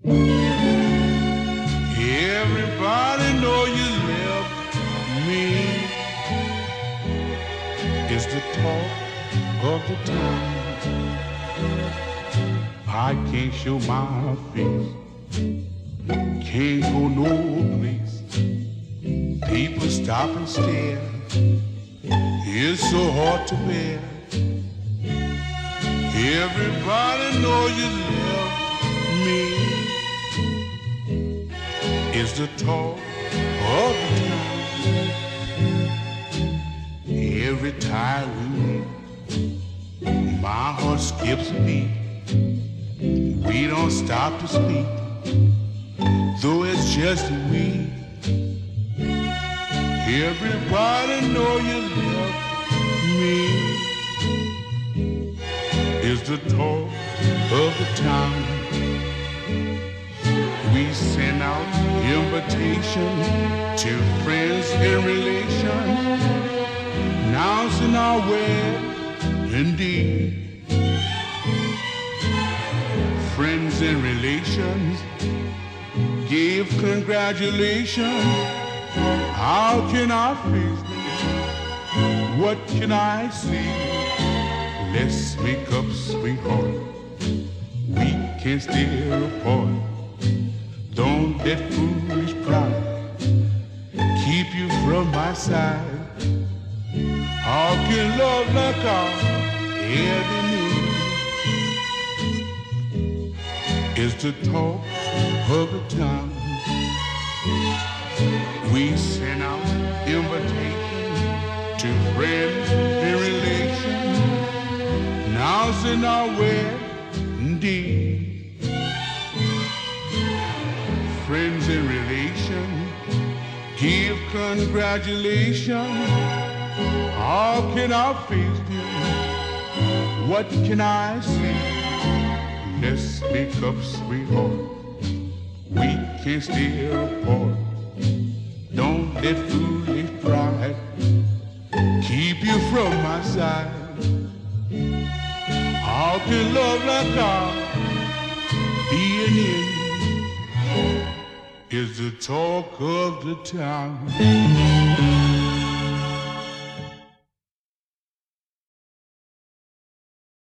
Everybody know you love me. It's the talk of the town. I can't show my face, can't go no place. People stop and stare. It's so hard to bear. Everybody know you love me. It's the talk of the town. Every time we meet, my heart skips a beat. We don't stop to speak, though it's just we. Everybody know you love me. It's the talk of the town. We send out invitation to friends and relations, announcing our wedding indeed. Friends and relations give congratulations. How can I face them? What can I say? Let's make up, sweetheart. We can stay apart. Don't let foolish pride keep you from my side. How can love like ours ever mean? It's the talk of the town. We send out invitations to friends and relations, announcing our wedding. Friends and relations give congratulations. How can I face them? What can I say? Let's make up, sweetheart. We can stay apart. Don't let foolish pride keep you from my side. How can love like ours be an end? Is the talk of the town.